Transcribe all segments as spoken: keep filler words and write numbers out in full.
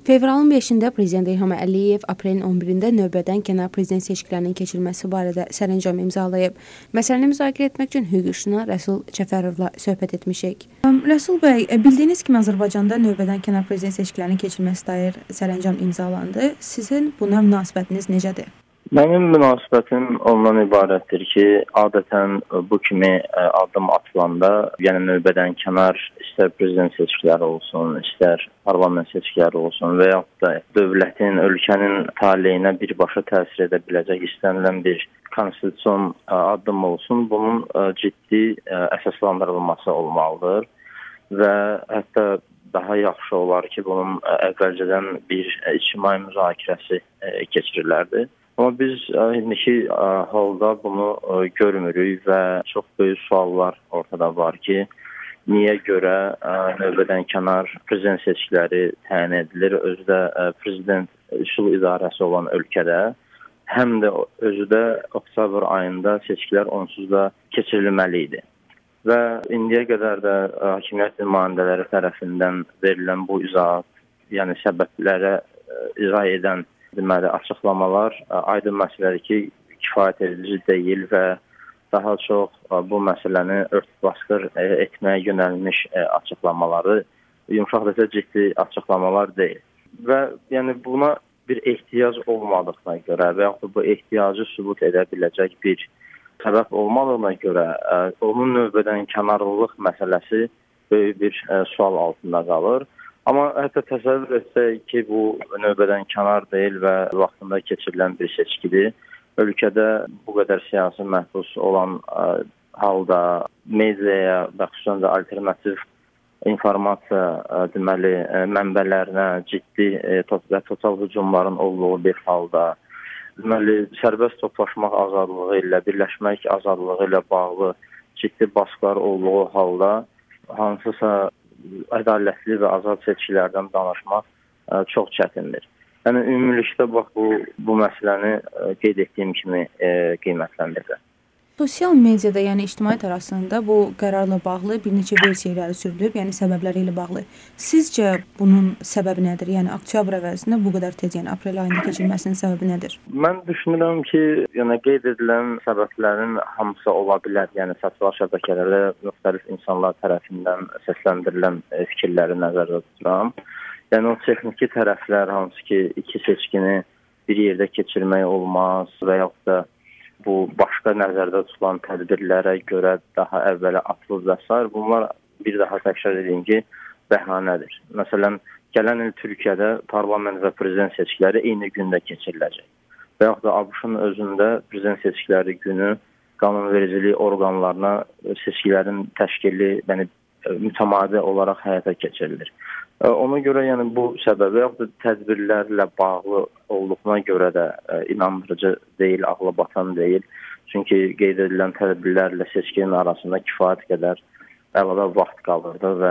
Fevralın beşində Prezident İlham Əliyev aprelin on birində növbədən kənar prezident seçkilərinin keçirilməsi barədə sərəncam imzalayıb. Məsələni müzakirə etmək üçün hüquqşünas Rəsul Cəfərovla söhbət etmişik. Rəsul bəy, bildiyiniz kimi Azərbaycanda növbədən kənar prezident seçkilərinin keçirilməsi dair sərəncam imzalandı. Sizin buna münasibətiniz necədir? Mənim münasibətim ondan ibarətdir ki, adətən bu kimi addım atılanda, yəni növbədən kənar istər prezident seçkiləri olsun, istər parlament seçkiləri olsun və yaxud da dövlətin, ölkənin taleyinə birbaşa təsir edə biləcək istənilən bir konstitusion addım olsun, bunun ciddi əsaslandırılması olmalıdır və hətta daha yaxşı olar ki, bunun əvvəlcədən bir ictimai müzakirəsi keçirilərdi. Amma biz indiki halda bunu görmürük və çox böyük suallar ortada var ki, niyə görə növbədən kənar prezident seçkiləri təyin edilir, özü də prezident üsul idarəsi olan ölkədə, həm də özü də oktyabr ayında seçkilər onsuz da keçirilməli idi. Və indiyə qədər də hakimiyyət nümayəndələri tərəfindən verilən bu izahat, yəni səbəblərə izah edən deməli, açıqlamalar aydın məsələdir ki, kifayət edici deyil və daha çox bu məsələni ört-basqır etməyə yönəlmiş açıqlamaları, yumşaq desə ciddi açıqlamalar deyil. Və yəni buna bir ehtiyac olmadığına görə və yaxud bu ehtiyacı sübut edə biləcək bir səbəb olmadığına görə onun növbədən kənarlılıq məsələsi böyük bir sual altında qalır. Amma hətta təsəvvür etsək ki, bu növbədən kənar deyil və vaxtında keçirilən bir seçkidir. Ölkədə bu qədər siyasi məhbus olan halda mediaya və xüsusən də alternativ informasiya deməli mənbələrinə ciddi və total hücumların olduğu bir halda, deməli sərbəst toplaşmaq azadlığı ilə, birləşmək azadlığı ilə bağlı ciddi baskılar olduğu halda hansısa ədalətli və azad seçkilərdən danışmaq ə, çox çətindir. Yəni ümumilikdə bax bu bu məsələni ə, qeyd etdiyim kimi ə, qiymətləndirir. Sosial mediada, yəni ictimaiyyət arasında bu qərarla bağlı bir neçə versiya irəli sürülüb, yəni səbəbləri ilə bağlı. Sizcə bunun səbəbi nədir? Yəni oktyabr əvəzində bu qədər tez, yəni aprel ayında keçirilməsinin səbəbi nədir? Mən düşünürəm ki, yəni qeyd edilən səbəblərin hamısı ola bilər. Yəni sosial şəbəkələrdə müxtəlif insanlar tərəfindən səsləndirilən fikirləri nəzərdə tuturam. Yəni o texniki tərəflər hansı ki, iki seçkini bir yerdə keçirmək olmaz və yaxud da bu başqa nəzərdə tutulan tədbirlərə görə daha əvvələ atılıb və s. Bunlar bir daha təkrar edeyim ki, bəhanədir. Məsələn, gələn il Türkiyədə parlament və prezident seçkiləri eyni gündə keçiriləcək. Və yaxud da ABŞ-ın özündə prezident seçkiləri günü qanunvericilik orqanlarına seçkilərin təşkili, yəni mütəmadi olaraq həyata keçirilir. Ona görə yəni bu səbəbə yaxud da tədbirlərlə bağlı olduğuna görə də inandırıcı deyil, ağla batan deyil. Çünki qeyd edilən tədbirlərlə seçkinin arasında kifayət qədər əlavə vaxt qalırdı və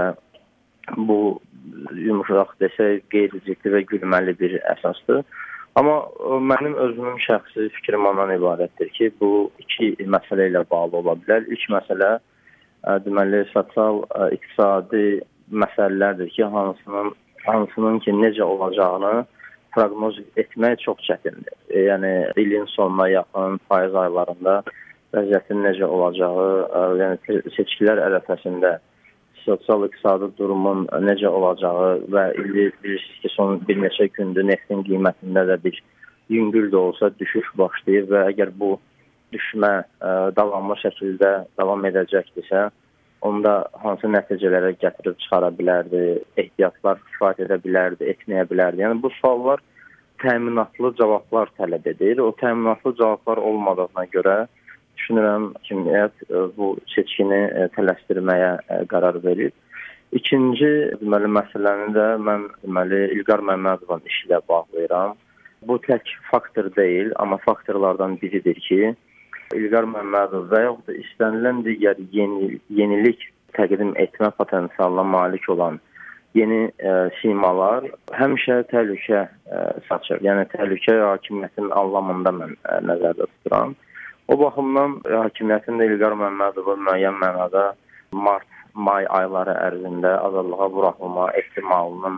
bu yumuşaq desək qeyri-ciddi və gülməli bir əsasdır. Amma mənim özümün şəxsi fikrim ondan ibarətdir ki, bu iki məsələ ilə bağlı ola bilər. İlk məsələ deməli sosial, iqtisadi məsələlərdir ki, hansının, hansının ki, necə olacağını proqnoz etmək çox çətindir. Yəni, ilin sonuna yaxın faiz aylarında vəziyyətin necə olacağı, yəni seçkilər ərəfəsində sosial-iqtisadi durumun necə olacağı və indi bilirsiniz ki, son bir neçə gündür neftin qiymətində də bir yüngül də olsa düşüş başlayır və əgər bu düşmə davamlı şəkildə davam edəcəkdirsə, onda hansı nəticələrə gətirib çıxara bilərdi, ehtiyatlar kifayət edə bilərdi, etməyə bilərdi. Yəni bu suallar təminatlı cavablar tələb edir. O təminatlı cavablar olmadığına görə düşünürəm ki, bu seçkini tələsdirməyə qərar verir. İkinci deməli məsələni də mən deməli İlqar Məmmədovun işi ilə bağlayıram. Bu tək faktor deyil, amma faktorlardan biridir ki, İlqar Məmmədov və yaxud da istənilən digər yeni, yenilik təqdim etmə potensialına malik olan yeni ə, simalar həmişə təhlükə ə, saçır. Yəni təhlükə hakimiyyətin anlamında mən ə, nəzərdə tuturam. O baxımdan hakimiyyətin də İlqar Məmmədova müəyyən mənada mart-may ayları ərzində azadlığa buraxılma ehtimalının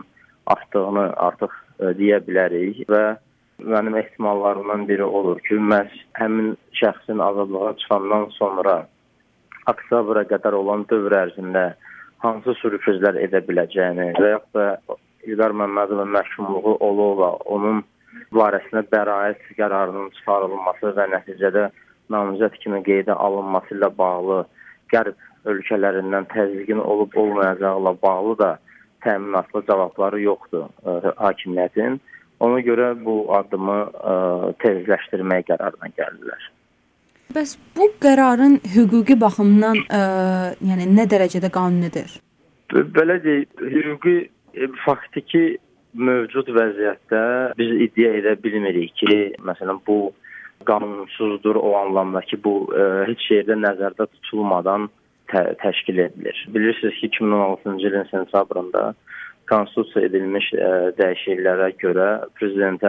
artdığını artıq ə, deyə bilərik və mənim ehtimallarımdan biri olur ki, məhz həmin şəxsin azadlığa çıxandan sonra oktyabra qədər olan dövr ərzində hansı sürprizlər edə biləcəyini və yaxud da İlqar Məmmədovun məhkumluğu ola-ola onun barəsində bəraət qərarının çıxarılması və nəticədə namizəd kimi qeydə alınması ilə bağlı qərb ölkələrindən təzyiqin olub-olmayacaqla bağlı da təminatlı cavabları yoxdur ə, hakimiyyətin. Ona görə bu addımı ə, tezləşdirməyə qərarına gəldilər. Bəs bu qərarın hüquqi baxımdan ə, yəni nə dərəcədə qanunidir? Belə deyək, hüquqi e, faktiki mövcud vəziyyətdə biz iddia edə bilmirik ki, məsələn, bu qanunsuzdur o anlamda ki, bu ə, heç yerdə nəzərdə tutulmadan tə təşkil edilir. Bilirsiniz ki, iki min on altıncı ilin sentyabrında konstitusiya edilmiş ə, dəyişikliklərə görə prezidentə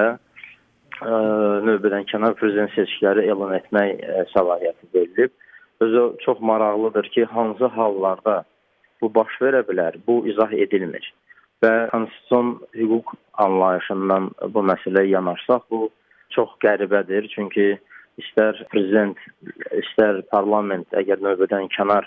ə, növbədən kənar prezident seçkiləri elan etmək ə, səlahiyyəti verilib. Özü çox maraqlıdır ki, hansı hallarda bu baş verə bilər, bu izah edilmir. Və konstitusion hüquq anlayışından bu məsələyə yanaşsaq, bu çox qəribədir. Çünki istər prezident, istər parlament əgər növbədən kənar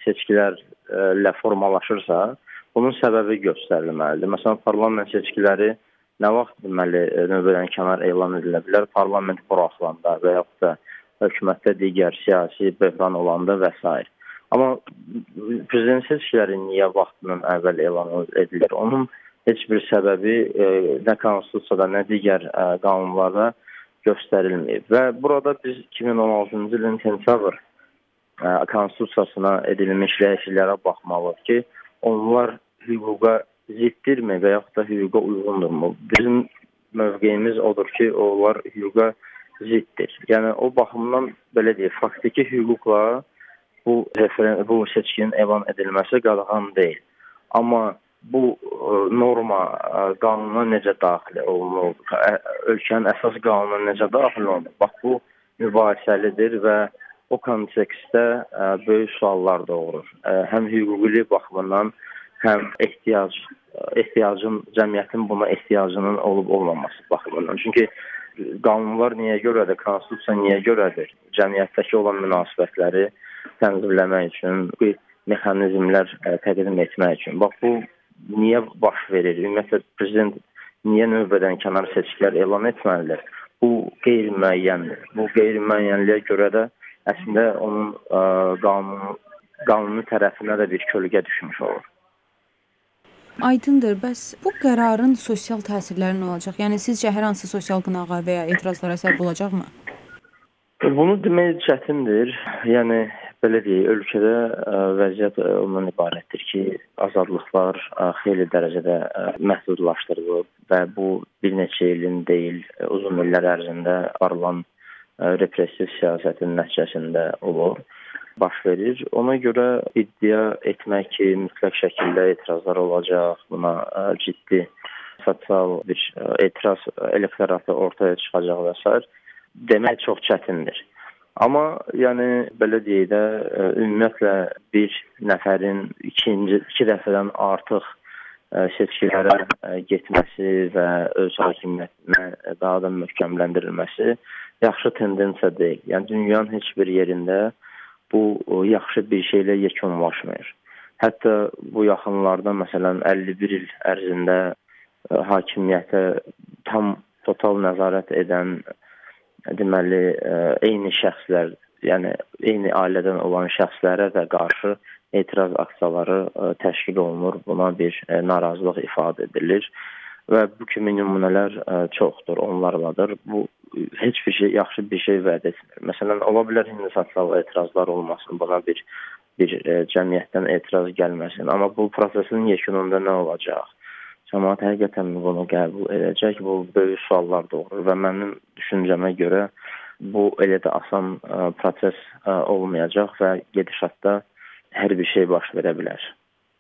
seçkilərlə formalaşırsa, bunun səbəbi göstərilməlidir. Məsələn, parlament seçkiləri nə vaxt deməli növbədən kənar elan edilə bilər? Parlament buraxılanda və yaxud da hökumətdə digər siyasi böhran olanda və s. Amma prezident seçkiləri niyə vaxtından əvvəl elan edilir? Onun heç bir səbəbi e, nə konstitusiyada, nə digər e, qanunlarda göstərilməyib. Və burada biz iki min on altıncı ilin sentyabr e, konstitusiyasına edilmiş dəyişikliklərə baxmalıyıq ki, onlar hüquqa ziddirmi və yaxud da hüquqa uyğundurmu? Bizim mövqeyimiz odur ki, onlar hüquqa ziddir. Yəni o baxımdan belə deyək, faktiki hüquqla bu bu seçkinin elan edilməsi qadağan deyil. Amma bu norma qanuna necə daxil olunur, ölkənin əsas qanununa necə daxil olunur? Bax, bu mübahisəlidir və o kontekstdə böyük suallar doğurur. Həm hüquqi baxımından, həm ehtiyac, ehtiyacın, cəmiyyətin buna ehtiyacının olub-olmaması baxımından. Çünki qanunlar niyə görədir, konstitusiya niyə görədir? Cəmiyyətdəki olan münasibətləri tənzimləmək üçün, bu mexanizmlər ə, təqdim etmək üçün. Bax, bu niyə baş verir? Ümumiyyətlə, prezident niyə növbədən kənar seçkilər elan etməlidir? Bu qeyri-müəyyəndir. Bu qeyri-müəyyənliyə görə də əslində onun ə, qanunu, qanuni tərəfinə də bir kölgə düşmüş olur. Aydındır. Bəs bu qərarın sosial təsirləri nə olacaq? Yəni, sizcə hər hansı sosial qınağa və ya etirazlara səbəb olacaqmı? Bunu demək çətindir. Yəni, belə deyək, ölkədə ə, vəziyyət ondan ibarətdir ki, azadlıqlar ə, xeyli dərəcədə ə, məhdudlaşdırılıb və bu bir neçə ilin deyil, uzun illər ərzində aparılan ə, repressiv siyasətin nəticəsində olur, baş verir. Ona görə iddia etmək ki, mütləq şəkildə etirazlar olacaq, buna ə, ciddi sosial bir ə, etiraz elektoratı ortaya çıxacaq və s. demək çox çətindir. Amma yəni belə deyək də ümumiyyətlə bir nəfərin ikinci iki dəfədən artıq seçkilərə getməsi və öz hakimiyyətinə daha da möhkəmləndirilməsi yaxşı tendensiya deyil. Yəni dünyanın heç bir yerində bu yaxşı bir şeylə yekunlaşmır. Hətta bu yaxınlarda məsələn əlli bir il ərzində hakimiyyətə tam total nəzarət edən deməli, eyni şəxslər, yəni eyni ailədən olan şəxslərə də qarşı etiraz aksiyaları təşkil olunur. Buna bir narazılıq ifadə edilir və bu kimi nümunələr çoxdur, onlarladır. Bu heç bir şey, yaxşı bir şey vəd etmir. Məsələn, ola bilər indi sosial etirazlar olmasın, buna bir, bir cəmiyyətdən etiraz gəlməsin. Amma bu prosesin yekununda nə olacaq? Cəmaət həqiqətən bunu qəbul edəcək, bu böyük suallar doğurur və mənim düşüncəmə görə bu elə də asan ə, proses ə, olmayacaq və gedişatda hər bir şey baş verə bilər.